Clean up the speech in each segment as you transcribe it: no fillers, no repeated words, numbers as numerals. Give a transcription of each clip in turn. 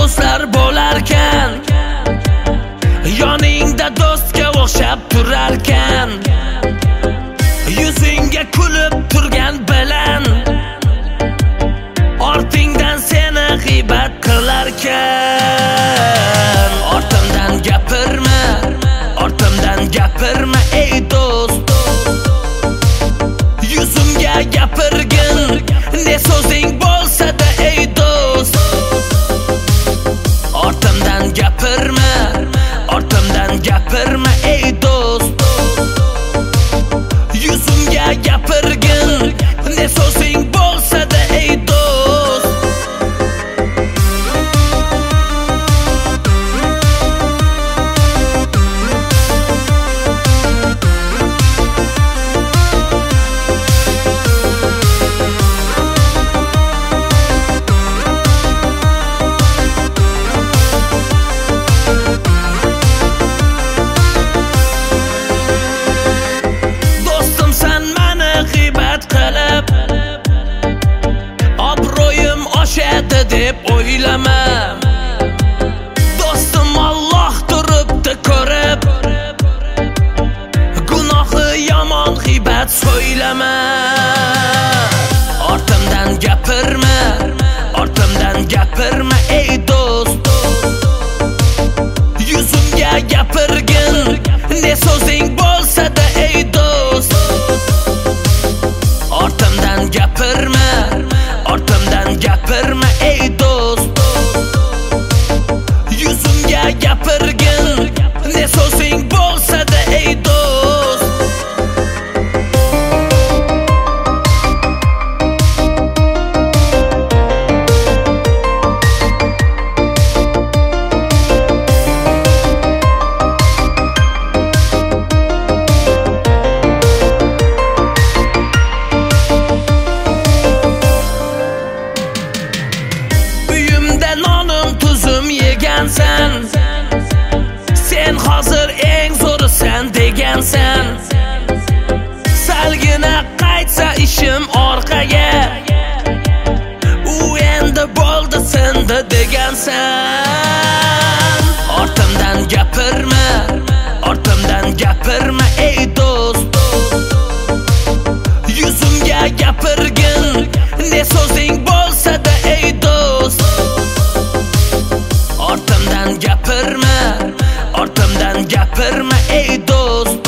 do'stlar bo'larkan, yoningda do'stga o'xshab turarkan, yuzingga kulib turgan bilan ortingdan seni g'iybat qilarkan. Ortimdan gapirma, ortimdan gapirma ey do'st, yuzimga gapirgin ne so'zing bo'lsa-da ey do'st. Ortimdan gapirma, ortimdan gapirma ey do'st, yuzimga gapirgin ne so'zing bo'lsa-da ey do'st. Obro'yim oshadi deb o'ylama, do'stim Alloh turibdi ko'rib, gunohi yomon g'iybat so'ylama. Ortimdan gapirma, ortimdan gapirma ey do'st, yuzimga gapirgin ne so'zing bo'lsa-da ey do'st. Ortimdan gapirma, ortimdan gapirma ey do'st, yuzimga gapirgin ne so'zing bo'lsa-da ey do'st. Sen hozir eng zo'risan degansan, salgina qaytsa ishim orqaga, u endi bo'ldi sindi degansan. Ortimdan gapirma, ortimdan gapirma ey do'st, yuzimga gapirgin ne so'zing bo'lsa-da ey do'st. Ortimdan gapirma, ortimdan gapirma ey do'st,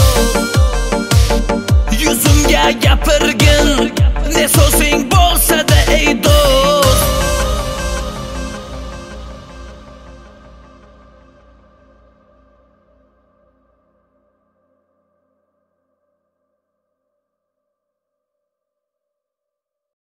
yuzimga gapirgin ne so'zing bo'lsa-da ey do'st.